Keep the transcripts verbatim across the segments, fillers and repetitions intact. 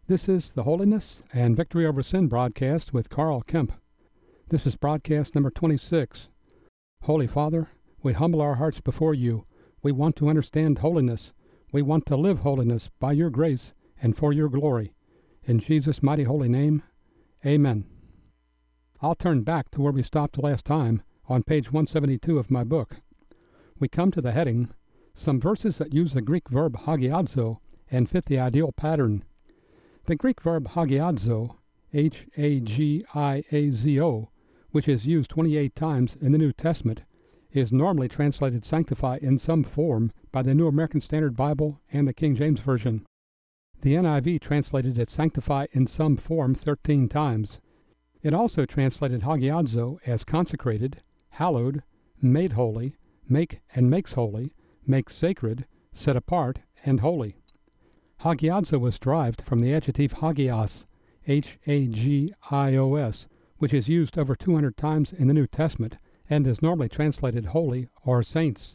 This is the Holiness and Victory Over Sin broadcast with Carl Kemp. This is broadcast number twenty-six. Holy Father, we humble our hearts before you. We want to understand holiness. We want to live holiness by your grace and for your glory. In Jesus' mighty holy name, amen. I'll turn back to where we stopped last time on page one seventy-two of my book. We come to the heading, Some Verses That Use the Greek Verb Hagiadzo and Fit the Ideal Pattern. The Greek verb hagiadzo, H A G I A Z O, which is used twenty-eight times in the New Testament, is normally translated sanctify in some form by the New American Standard Bible and the King James Version. The N I V translated it sanctify in some form thirteen times. It also translated hagiadzo as consecrated, hallowed, made holy, make and makes holy, make sacred, set apart, and holy. Hagiadzo was derived from the adjective hagios, H A G I O S, which is used over two hundred times in the New Testament and is normally translated holy or saints.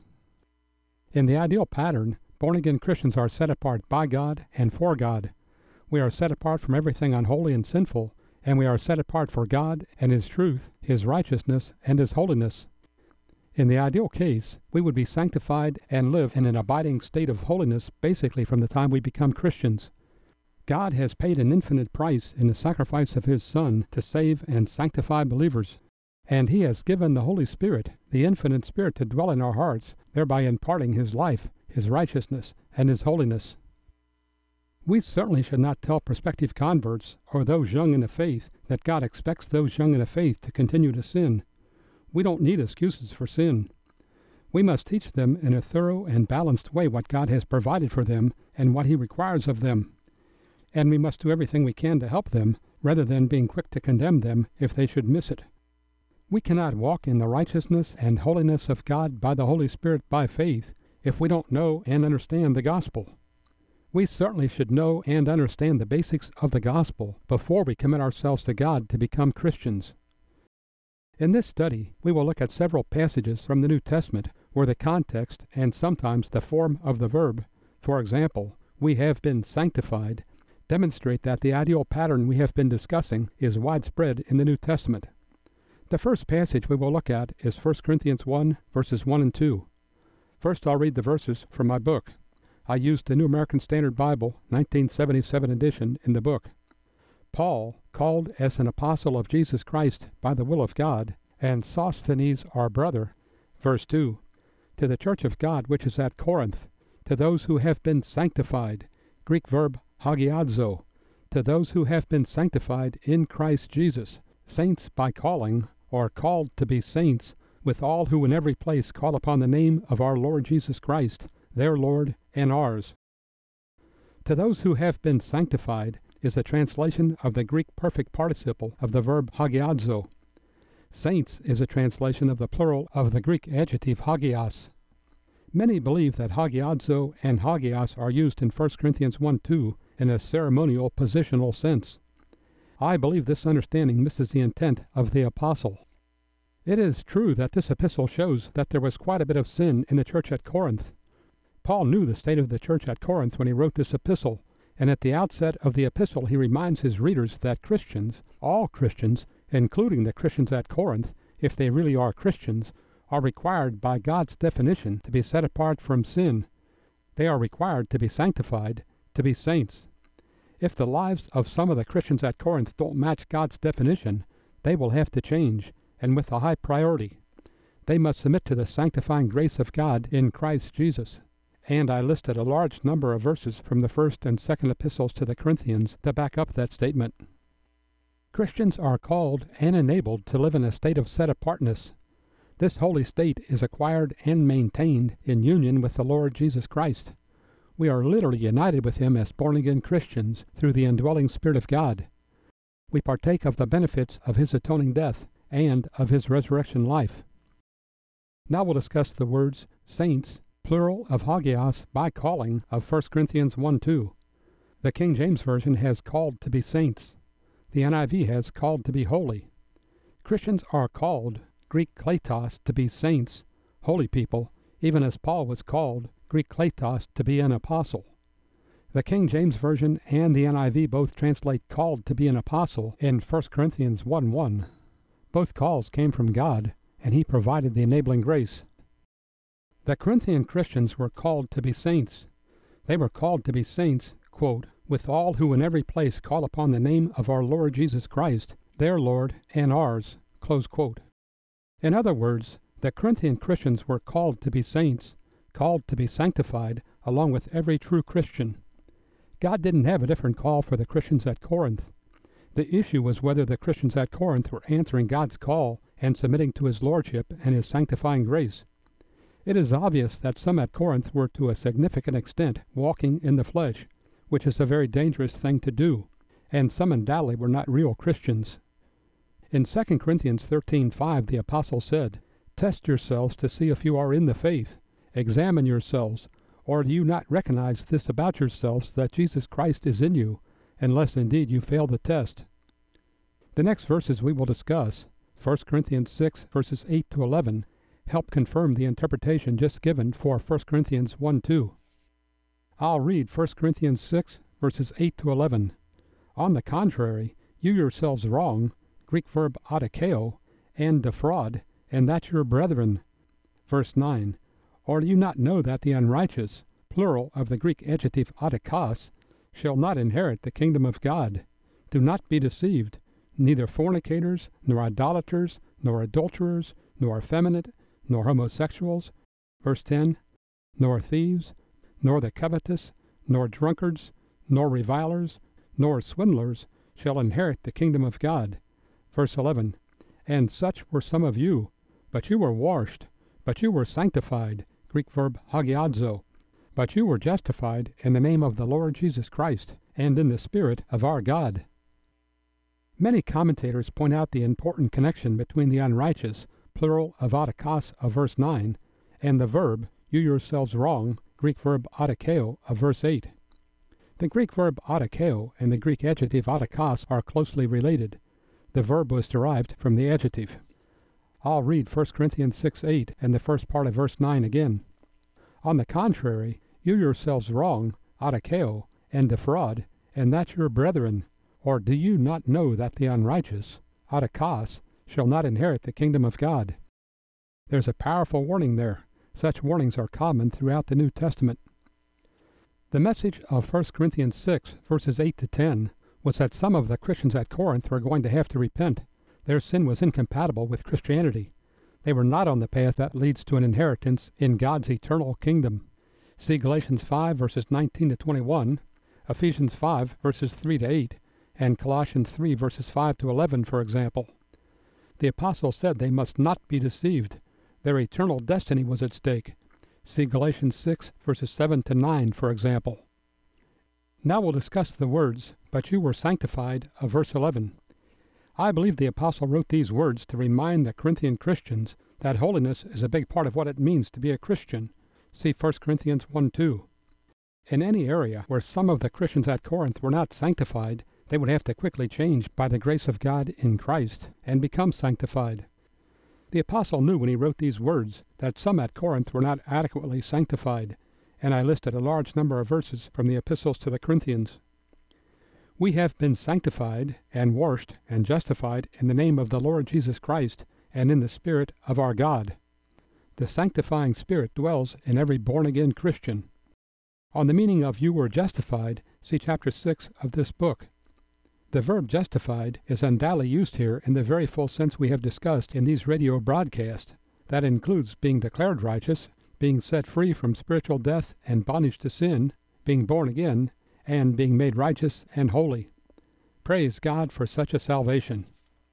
In the ideal pattern, born-again Christians are set apart by God and for God. We are set apart from everything unholy and sinful, and we are set apart for God and His truth, His righteousness, and His holiness. In the ideal case, we would be sanctified and live in an abiding state of holiness basically from the time we become Christians. God has paid an infinite price in the sacrifice of His Son to save and sanctify believers, and He has given the Holy Spirit, the infinite Spirit, to dwell in our hearts, thereby imparting His life, His righteousness, and His holiness. We certainly should not tell prospective converts or those young in the faith that God expects those young in the faith to continue to sin. We don't need excuses for sin. We must teach them in a thorough and balanced way what God has provided for them and what He requires of them. And we must do everything we can to help them, rather than being quick to condemn them if they should miss it. We cannot walk in the righteousness and holiness of God by the Holy Spirit by faith if we don't know and understand the gospel. We certainly should know and understand the basics of the gospel before we commit ourselves to God to become Christians. In this study, we will look at several passages from the New Testament where the context and sometimes the form of the verb, for example, we have been sanctified, demonstrate that the ideal pattern we have been discussing is widespread in the New Testament. The first passage we will look at is First Corinthians one, verses one and two. First, I'll read the verses from my book. I used the New American Standard Bible, nineteen seventy-seven edition, in the book. Paul, called as an apostle of Jesus Christ by the will of God, and Sosthenes our brother, verse two, to the church of God which is at Corinth, to those who have been sanctified, Greek verb hagiadzo, to those who have been sanctified in Christ Jesus, saints by calling, or called to be saints, with all who in every place call upon the name of our Lord Jesus Christ, their Lord and ours. To those who have been sanctified is a translation of the Greek perfect participle of the verb hagiadzo. Saints is a translation of the plural of the Greek adjective hagios. Many believe that hagiadzo and hagios are used in First Corinthians one two in a ceremonial positional sense. I believe this understanding misses the intent of the apostle. It is true that this epistle shows that there was quite a bit of sin in the church at Corinth. Paul knew the state of the church at Corinth when he wrote this epistle, and at the outset of the epistle he reminds his readers that Christians, all Christians, including the Christians at Corinth, if they really are Christians, are required by God's definition to be set apart from sin. They are required to be sanctified, to be saints. If the lives of some of the Christians at Corinth don't match God's definition, they will have to change, and with a high priority. They must submit to the sanctifying grace of God in Christ Jesus. And I listed a large number of verses from the first and second epistles to the Corinthians to back up that statement. Christians are called and enabled to live in a state of set-apartness. This holy state is acquired and maintained in union with the Lord Jesus Christ. We are literally united with Him as born-again Christians through the indwelling Spirit of God. We partake of the benefits of His atoning death and of His resurrection life. Now we'll discuss the words saints, plural of hagios, by calling of First Corinthians one two. The King James Version has called to be saints. The N I V has called to be holy. Christians are called, Greek kletos, to be saints, holy people, even as Paul was called, Greek kletos, to be an apostle. The King James Version and the N I V both translate called to be an apostle in First Corinthians one one. Both calls came from God, and He provided the enabling grace. The Corinthian Christians were called to be saints. They were called to be saints, quote, with all who in every place call upon the name of our Lord Jesus Christ, their Lord and ours, close quote. In other words, the Corinthian Christians were called to be saints, called to be sanctified, along with every true Christian. God didn't have a different call for the Christians at Corinth. The issue was whether the Christians at Corinth were answering God's call and submitting to His Lordship and His sanctifying grace. It is obvious that some at Corinth were to a significant extent walking in the flesh, which is a very dangerous thing to do, and some undoubtedly were not real Christians. In Second Corinthians thirteen five, the Apostle said, "Test yourselves to see if you are in the faith. Examine yourselves. Or do you not recognize this about yourselves, that Jesus Christ is in you, unless indeed you fail the test?" The next verses we will discuss, First Corinthians six, verses eight to eleven, help confirm the interpretation just given for First Corinthians one two. I'll read First Corinthians six, verses eight to eleven. "On the contrary, you yourselves wrong," Greek verb adikeo, "and defraud, and that your brethren." Verse nine. "Or do you not know that the unrighteous," plural of the Greek adjective adikos, "shall not inherit the kingdom of God? Do not be deceived. Neither fornicators, nor idolaters, nor adulterers, nor effeminate, nor homosexuals," verse ten, "nor thieves, nor the covetous, nor drunkards, nor revilers, nor swindlers shall inherit the kingdom of God." Verse eleven, "And such were some of you, but you were washed, but you were sanctified," Greek verb hagiadzo, "but you were justified in the name of the Lord Jesus Christ, and in the Spirit of our God." Many commentators point out the important connection between the unrighteous, plural of adikos of verse nine, and the verb, "you yourselves wrong," Greek verb adikeo of verse eight. The Greek verb adikeo and the Greek adjective adikos are closely related. The verb was derived from the adjective. I'll read First Corinthians six eight and the first part of verse nine again. "On the contrary, you yourselves wrong, adikeo, and defraud, and that your brethren. Or do you not know that the unrighteous, adikos, shall not inherit the kingdom of God?" There's a powerful warning there. Such warnings are common throughout the New Testament. The message of First Corinthians six, verses eight to ten, was that some of the Christians at Corinth were going to have to repent. Their sin was incompatible with Christianity. They were not on the path that leads to an inheritance in God's eternal kingdom. See Galatians five, verses nineteen to twenty-one, Ephesians five, verses three to eight, and Colossians three, verses five to eleven, for example. The Apostle said they must not be deceived. Their eternal destiny was at stake. See Galatians six, verses seven to nine, for example. Now we'll discuss the words, "but you were sanctified," of verse eleven. I believe the Apostle wrote these words to remind the Corinthian Christians that holiness is a big part of what it means to be a Christian. See First Corinthians one two. In any area where some of the Christians at Corinth were not sanctified, they would have to quickly change by the grace of God in Christ and become sanctified. The Apostle knew when he wrote these words that some at Corinth were not adequately sanctified, and I listed a large number of verses from the epistles to the Corinthians. We have been sanctified and washed and justified in the name of the Lord Jesus Christ and in the Spirit of our God. The sanctifying Spirit dwells in every born-again Christian. On the meaning of "you were justified," see chapter six of this book. The verb justified is undoubtedly used here in the very full sense we have discussed in these radio broadcasts. That includes being declared righteous, being set free from spiritual death and bondage to sin, being born again, and being made righteous and holy. Praise God for such a salvation.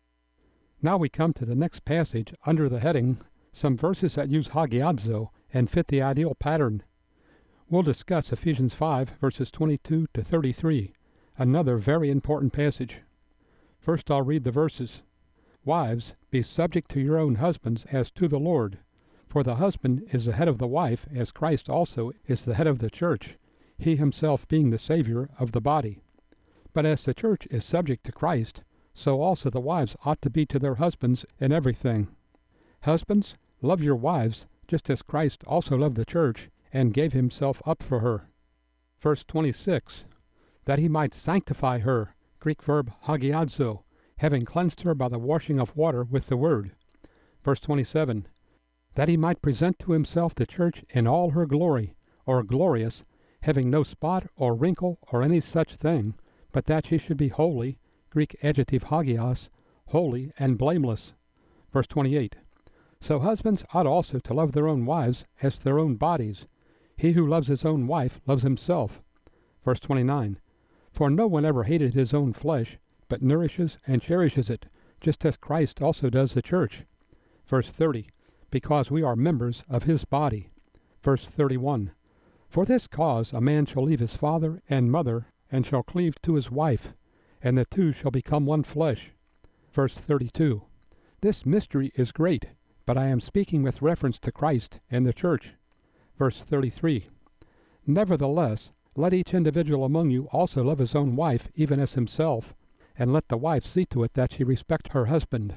Now we come to the next passage under the heading, "Some verses that use hagiadzo and fit the ideal pattern." We'll discuss Ephesians five, verses twenty-two to thirty-three, another very important passage. First I'll read the verses. "Wives, be subject to your own husbands as to the Lord. For the husband is the head of the wife, as Christ also is the head of the church, he himself being the Savior of the body. But as the church is subject to Christ, so also the wives ought to be to their husbands in everything. Husbands, love your wives, just as Christ also loved the church, and gave himself up for her." Verse twenty-six, that he might sanctify her, Greek verb hagiadzo, having cleansed her by the washing of water with the word. Verse twenty-seven, that he might present to himself the church in all her glory, or glorious, having no spot or wrinkle or any such thing, but that she should be holy, Greek adjective hagios, holy and blameless. Verse twenty-eight, so husbands ought also to love their own wives as their own bodies. He who loves his own wife loves himself. Verse twenty-nine, for no one ever hated his own flesh, but nourishes and cherishes it, just as Christ also does the church. Verse thirty, because we are members of his body. Verse thirty-one, for this cause a man shall leave his father and mother, and shall cleave to his wife, and the two shall become one flesh. Verse thirty-two, this mystery is great, but I am speaking with reference to Christ and the church. Verse thirty-three, nevertheless, let each individual among you also love his own wife even as himself, and let the wife see to it that she respect her husband.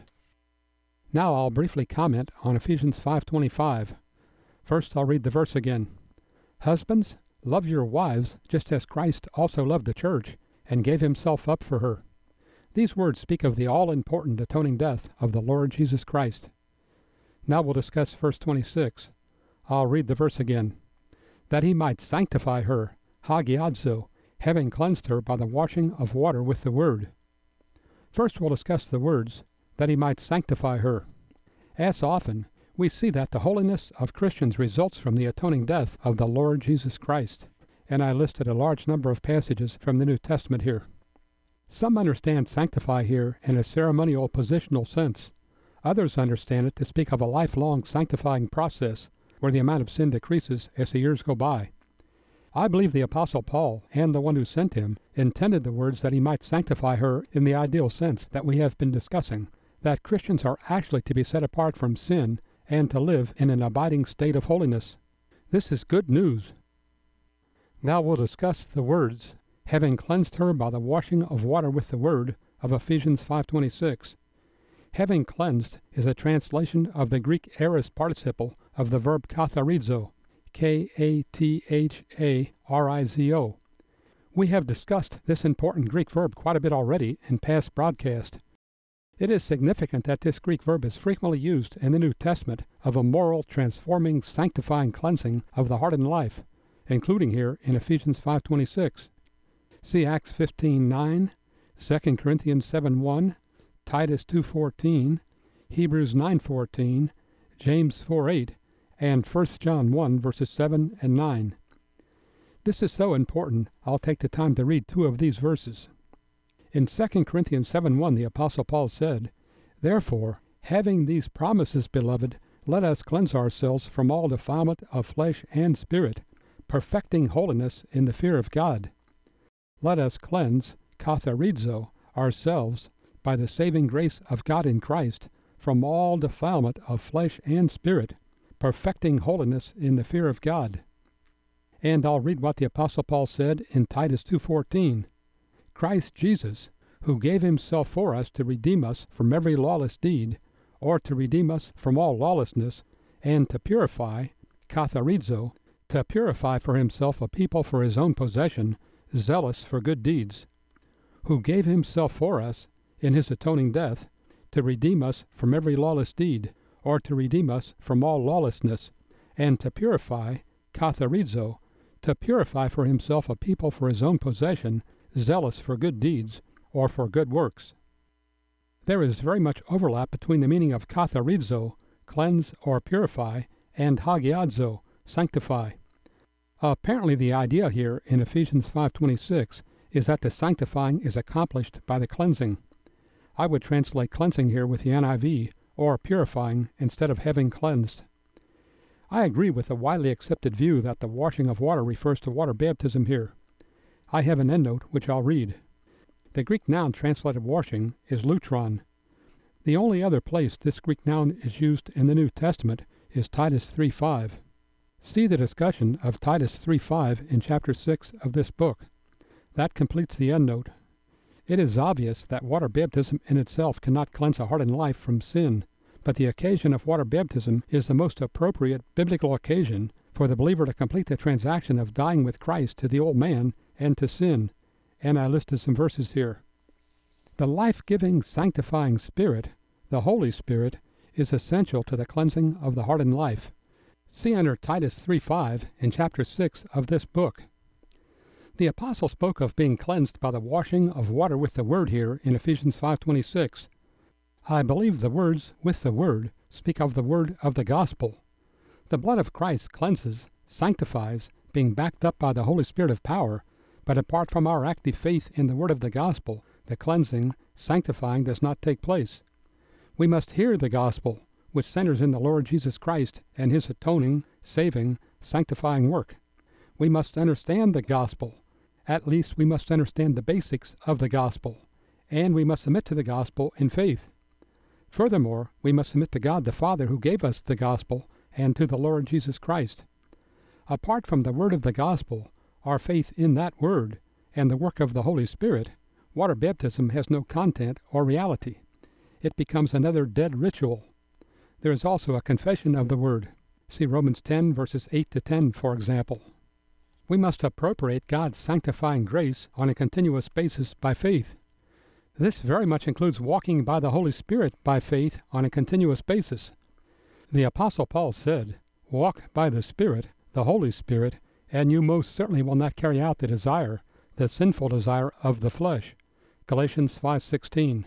Now I'll briefly comment on Ephesians five twenty-five. First I'll read the verse again. Husbands, love your wives, just as Christ also loved the church, and gave himself up for her. These words speak of the all-important atoning death of the Lord Jesus Christ. Now we'll discuss verse twenty-six. I'll read the verse again. That he might sanctify her, hagiadzo, having cleansed her by the washing of water with the word. First we'll discuss the words, that he might sanctify her. As often, we see that the holiness of Christians results from the atoning death of the Lord Jesus Christ, and I listed a large number of passages from the New Testament here. Some understand sanctify here in a ceremonial positional sense. Others understand it to speak of a lifelong sanctifying process where the amount of sin decreases as the years go by. I believe the Apostle Paul, and the one who sent him, intended the words that he might sanctify her in the ideal sense that we have been discussing, that Christians are actually to be set apart from sin and to live in an abiding state of holiness. This is good news. Now we'll discuss the words, having cleansed her by the washing of water with the word, of Ephesians five twenty-six. Having cleansed is a translation of the Greek aorist participle of the verb katharizo, K A T H A R I Z O. We have discussed this important Greek verb quite a bit already in past broadcasts. It is significant that this Greek verb is frequently used in the New Testament of a moral, transforming, sanctifying cleansing of the heart and life, including here in Ephesians five twenty-six. See Acts fifteen nine, Second Corinthians seven one, Titus two fourteen, Hebrews nine fourteen, James four eight, and First John one verses seven and nine. This is so important, I'll take the time to read two of these verses. In Second Corinthians seven one, the Apostle Paul said, therefore, having these promises, beloved, let us cleanse ourselves from all defilement of flesh and spirit, perfecting holiness in the fear of God. Let us cleanse, katharizo, ourselves, by the saving grace of God in Christ, from all defilement of flesh and spirit, perfecting holiness in the fear of God. And I'll read what the Apostle Paul said in Titus two fourteen. Christ Jesus, who gave himself for us to redeem us from every lawless deed, or to redeem us from all lawlessness, and to purify, katharizo, to purify for himself a people for his own possession, zealous for good deeds, who gave himself for us, in his atoning death, to redeem us from every lawless deed, or to redeem us from all lawlessness, and to purify, katharizo, to purify for himself a people for his own possession, zealous for good deeds, or for good works. There is very much overlap between the meaning of katharizo, cleanse or purify, and hagiadzo, sanctify. Apparently the idea here in Ephesians five twenty-six is that the sanctifying is accomplished by the cleansing. I would translate cleansing here with the N I V, or purifying, instead of having cleansed. I agree with the widely accepted view that the washing of water refers to water baptism here. I have an endnote which I'll read. The Greek noun translated washing is lutron. The only other place this Greek noun is used in the New Testament is Titus three five. See the discussion of Titus three five in chapter six of this book. That completes the endnote. It is obvious that water baptism in itself cannot cleanse a heart and life from sin, but the occasion of water baptism is the most appropriate biblical occasion for the believer to complete the transaction of dying with Christ to the old man and to sin, and I listed some verses here. The life-giving, sanctifying Spirit, the Holy Spirit, is essential to the cleansing of the heart and life. See under Titus three five in chapter six of this book. The apostle spoke of being cleansed by the washing of water with the Word here in Ephesians five twenty-six. I believe the words "with the Word" speak of the Word of the Gospel. The blood of Christ cleanses, sanctifies, being backed up by the Holy Spirit of power, but apart from our active faith in the Word of the Gospel, the cleansing, sanctifying does not take place. We must hear the Gospel, which centers in the Lord Jesus Christ and His atoning, saving, sanctifying work. We must understand the Gospel. At least we must understand the basics of the Gospel, and we must submit to the Gospel in faith. Furthermore, we must submit to God the Father who gave us the Gospel and to the Lord Jesus Christ. Apart from the Word of the Gospel, our faith in that Word, and the work of the Holy Spirit, water baptism has no content or reality. It becomes another dead ritual. There is also a confession of the Word. See Romans ten, verses eight to ten, for example. We must appropriate God's sanctifying grace on a continuous basis by faith. This very much includes walking by the Holy Spirit by faith on a continuous basis. The Apostle Paul said, "Walk by the Spirit, the Holy Spirit, and you most certainly will not carry out the desire, the sinful desire of the flesh." Galatians five sixteen.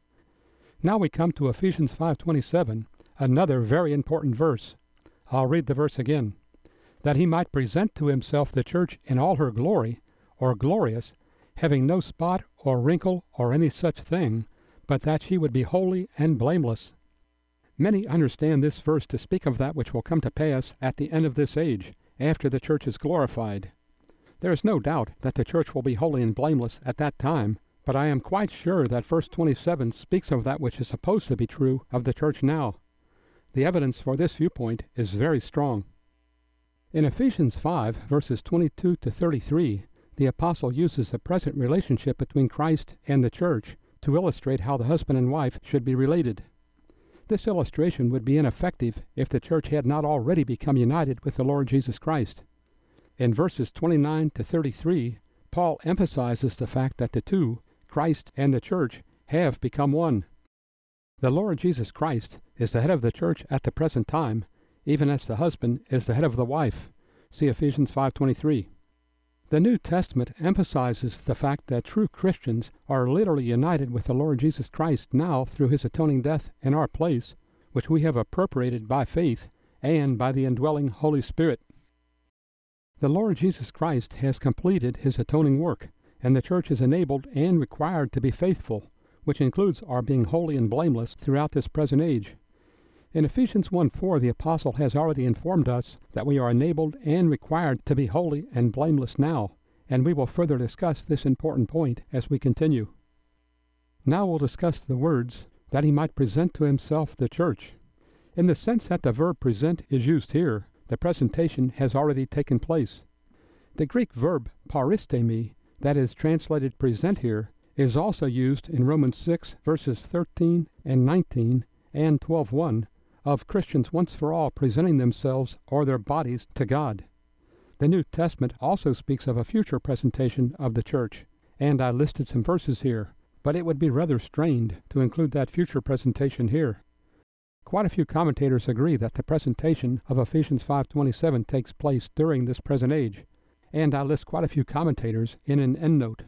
Now we come to Ephesians five twenty-seven, another very important verse. I'll read the verse again. "That he might present to himself the church in all her glory, or glorious, having no spot or wrinkle or any such thing, but that she would be holy and blameless." Many understand this verse to speak of that which will come to pass at the end of this age, after the church is glorified. There is no doubt that the church will be holy and blameless at that time, but I am quite sure that verse twenty-seven speaks of that which is supposed to be true of the church now. The evidence for this viewpoint is very strong. In Ephesians five, verses twenty-two to thirty-three, the apostle uses the present relationship between Christ and the church to illustrate how the husband and wife should be related. This illustration would be ineffective if the church had not already become united with the Lord Jesus Christ. In verses twenty-nine to thirty-three, Paul emphasizes the fact that the two, Christ and the church, have become one. The Lord Jesus Christ is the head of the church at the present time, even as the husband is the head of the wife. See Ephesians five twenty-three. The New Testament emphasizes the fact that true Christians are literally united with the Lord Jesus Christ now through His atoning death in our place, which we have appropriated by faith and by the indwelling Holy Spirit. The Lord Jesus Christ has completed His atoning work, and the church is enabled and required to be faithful, which includes our being holy and blameless throughout this present age. In Ephesians one four, the apostle has already informed us that we are enabled and required to be holy and blameless now, and we will further discuss this important point as we continue. Now we'll discuss the words, "that he might present to himself the church." In the sense that the verb present is used here, the presentation has already taken place. The Greek verb paristemi, that is translated present here, is also used in Romans six, verses thirteen and nineteen and twelve one, of Christians once for all presenting themselves or their bodies to God. The New Testament also speaks of a future presentation of the church, and I listed some verses here, but it would be rather strained to include that future presentation here. Quite a few commentators agree that the presentation of Ephesians five twenty-seven takes place during this present age, and I list quite a few commentators in an endnote.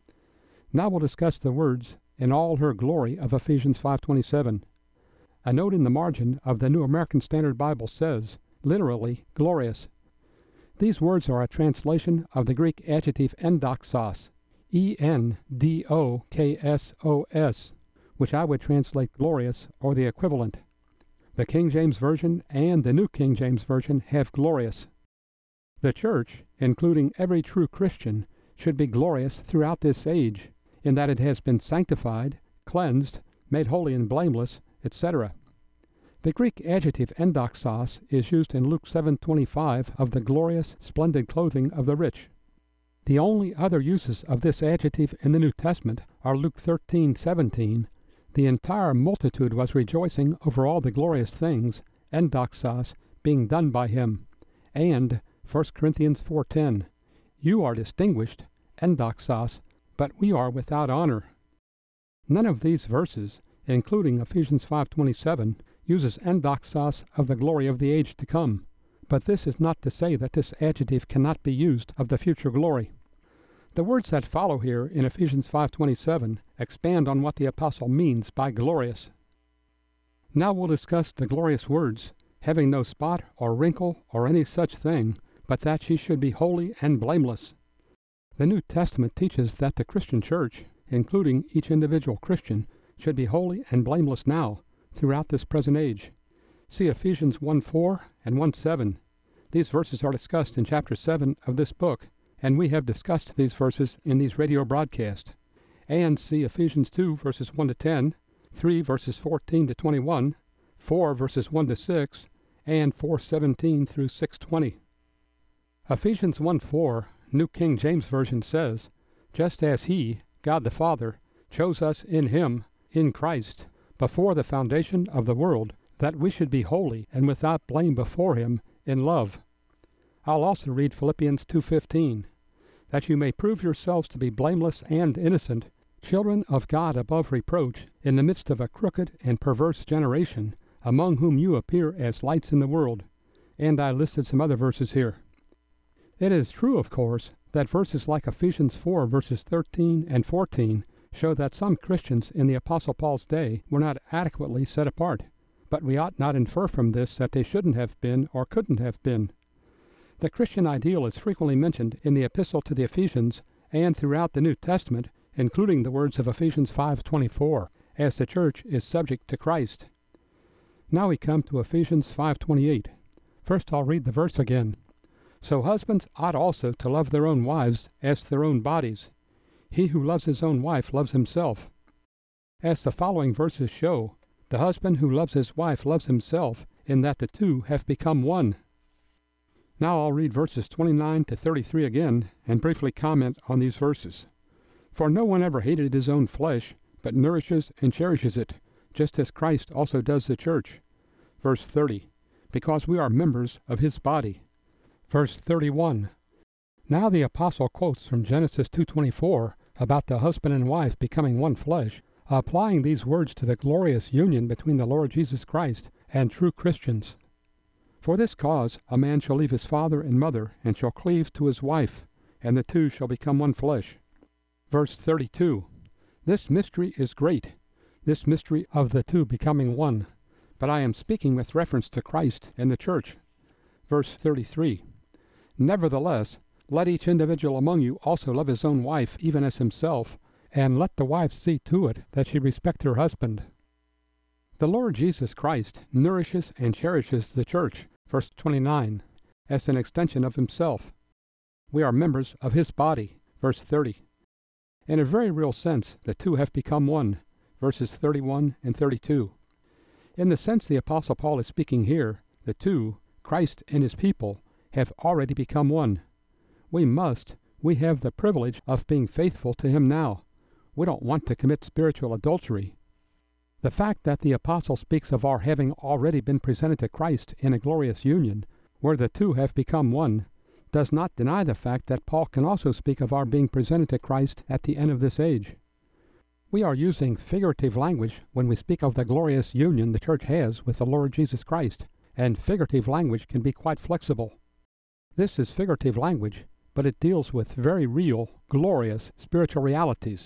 Now we'll discuss the words, "in all her glory" of Ephesians five twenty-seven. A note in the margin of the New American Standard Bible says, literally, glorious. These words are a translation of the Greek adjective endoxos, E N D O K S O S, which I would translate glorious or the equivalent. The King James Version and the New King James Version have glorious. The church, including every true Christian, should be glorious throughout this age, in that it has been sanctified, cleansed, made holy and blameless, et cetera. The Greek adjective endoxos is used in Luke seven twenty-five of the glorious, splendid clothing of the rich. The only other uses of this adjective in the New Testament are Luke thirteen seventeen. The entire multitude was rejoicing over all the glorious things, endoxos, being done by him, and First Corinthians four ten. You are distinguished, endoxos, but we are without honor. None of these verses, including Ephesians five twenty-seven, uses endoxos of the glory of the age to come, but this is not to say that this adjective cannot be used of the future glory. The words that follow here in Ephesians five twenty-seven expand on what the apostle means by glorious. Now we'll discuss the glorious words, having no spot or wrinkle or any such thing, but that she should be holy and blameless. The New Testament teaches that the Christian church, including each individual Christian, should be holy and blameless now, throughout this present age. See Ephesians one four and one seven. These verses are discussed in chapter seven of this book, and we have discussed these verses in these radio broadcasts. And see Ephesians two verses one to ten, three verses fourteen to twenty-one, four verses one to six, and four seventeen through six twenty. Ephesians one four, New King James Version says, "Just as He, God the Father, chose us in Him, in Christ, before the foundation of the world, that we should be holy and without blame before Him in love." I'll also read Philippians two fifteen, "That you may prove yourselves to be blameless and innocent, children of God above reproach, in the midst of a crooked and perverse generation, among whom you appear as lights in the world." And I listed some other verses here. It is true, of course, that verses like Ephesians four verses thirteen and fourteen show that some Christians in the Apostle Paul's day were not adequately set apart, but we ought not infer from this that they shouldn't have been or couldn't have been. The Christian ideal is frequently mentioned in the Epistle to the Ephesians and throughout the New Testament, including the words of Ephesians five twenty-four, as the church is subject to Christ. Now we come to Ephesians five twenty-eight. First I'll read the verse again. "So husbands ought also to love their own wives as their own bodies. He who loves his own wife loves himself." As the following verses show, the husband who loves his wife loves himself, in that the two have become one. Now I'll read verses twenty-nine to thirty-three again, and briefly comment on these verses. "For no one ever hated his own flesh, but nourishes and cherishes it, just as Christ also does the church." Verse thirty, "Because we are members of His body." Verse thirty-one, now the apostle quotes from Genesis two twenty-four about the husband and wife becoming one flesh, applying these words to the glorious union between the Lord Jesus Christ and true Christians. "For this cause a man shall leave his father and mother, and shall cleave to his wife, and the two shall become one flesh." Verse thirty-two, "This mystery is great, this mystery of the two becoming one, but I am speaking with reference to Christ and the church." Verse thirty-three, "Nevertheless, let each individual among you also love his own wife even as himself, and let the wife see to it that she respect her husband." The Lord Jesus Christ nourishes and cherishes the church, verse twenty-nine, as an extension of Himself. We are members of His body, verse thirty. In a very real sense, the two have become one, verses thirty-one and thirty-two. In the sense the Apostle Paul is speaking here, the two, Christ and His people, have already become one. We must, we have the privilege of being faithful to Him now. We don't want to commit spiritual adultery. The fact that the apostle speaks of our having already been presented to Christ in a glorious union, where the two have become one, does not deny the fact that Paul can also speak of our being presented to Christ at the end of this age. We are using figurative language when we speak of the glorious union the church has with the Lord Jesus Christ, and figurative language can be quite flexible. This is figurative language, but it deals with very real, glorious spiritual realities.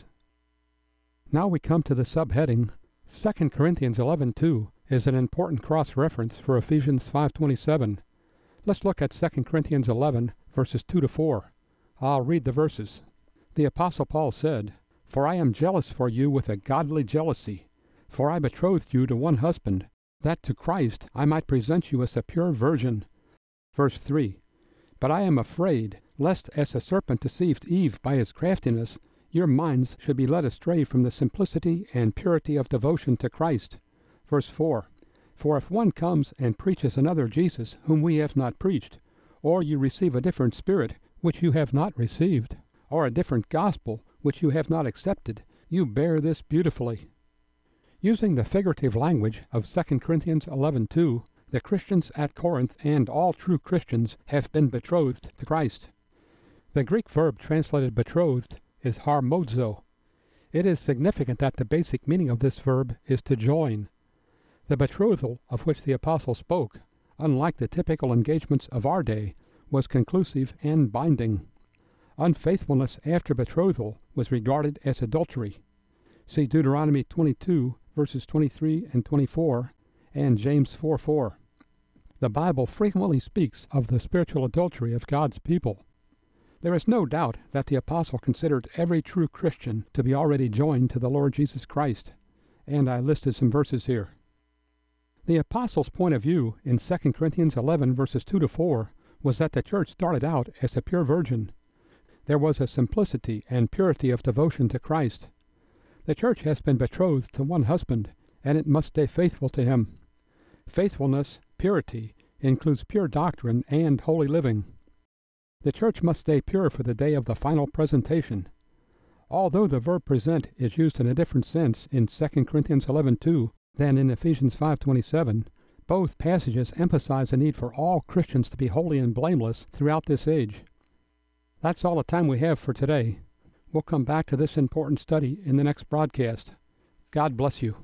Now we come to the subheading, Second Corinthians eleven two is an important cross-reference for Ephesians five twenty-seven. Let's look at Second Corinthians eleven, verses two to four. I'll read the verses. The Apostle Paul said, "For I am jealous for you with a godly jealousy, for I betrothed you to one husband, that to Christ I might present you as a pure virgin." Verse three, "But I am afraid, lest as the serpent deceived Eve by his craftiness, your minds should be led astray from the simplicity and purity of devotion to Christ." Verse four, "For if one comes and preaches another Jesus whom we have not preached, or you receive a different spirit which you have not received, or a different gospel which you have not accepted, you bear this beautifully." Using the figurative language of Second Corinthians eleven two, The Christians at Corinth and all true Christians have been betrothed to Christ. The Greek verb translated betrothed is harmozo. It is significant that the basic meaning of this verb is to join. The betrothal of which the apostle spoke, unlike the typical engagements of our day, was conclusive and binding. Unfaithfulness after betrothal was regarded as adultery. See Deuteronomy twenty-two, verses twenty-three and twenty-four, and James four four. The Bible frequently speaks of the spiritual adultery of God's people. There is no doubt that the apostle considered every true Christian to be already joined to the Lord Jesus Christ, and I listed some verses here. The apostle's point of view in Second Corinthians eleven, verses two to four, was that the church started out as a pure virgin. There was a simplicity and purity of devotion to Christ. The church has been betrothed to one husband, and it must stay faithful to him. Faithfulness, purity, includes pure doctrine and holy living. The church must stay pure for the day of the final presentation. Although the verb present is used in a different sense in Second Corinthians eleven two than in Ephesians five twenty-seven, both passages emphasize the need for all Christians to be holy and blameless throughout this age. That's all the time we have for today. We'll come back to this important study in the next broadcast. God bless you.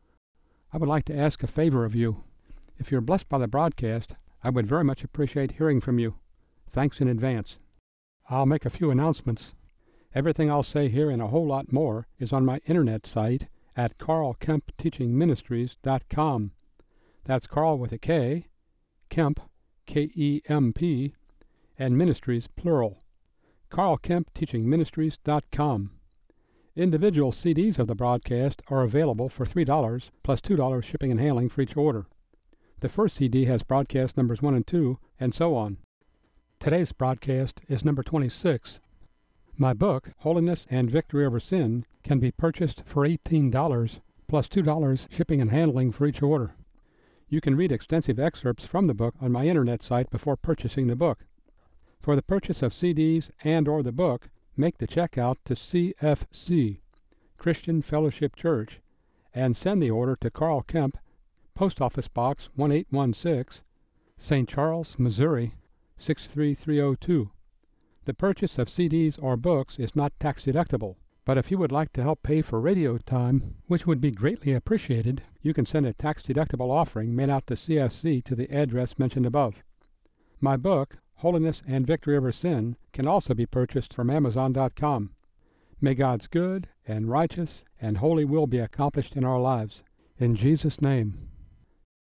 I would like to ask a favor of you. If you're blessed by the broadcast, I would very much appreciate hearing from you. Thanks in advance. I'll make a few announcements. Everything I'll say here and a whole lot more is on my internet site at carl kemp teaching ministries dot com. That's Carl with a K, Kemp, K E M P, and Ministries, plural. carl kemp teaching ministries dot com. Individual C Ds of the broadcast are available for three dollars plus two dollars shipping and handling for each order. The first C D has broadcast numbers one and two, and so on. Today's broadcast is number twenty-six. My book, Holiness and Victory Over Sin, can be purchased for eighteen dollars plus two dollars shipping and handling for each order. You can read extensive excerpts from the book on my internet site before purchasing the book. For the purchase of C Ds and or the book, make the check out to C F C, Christian Fellowship Church, and send the order to Carl Kemp, Post Office Box one eight one six, Saint Charles, Missouri, six three three oh two. The purchase of C Ds or books is not tax deductible, but if you would like to help pay for radio time, which would be greatly appreciated, you can send a tax deductible offering made out to C F C to the address mentioned above. My book, Holiness and Victory Over Sin, can also be purchased from amazon dot com. May God's good and righteous and holy will be accomplished in our lives. In Jesus' name.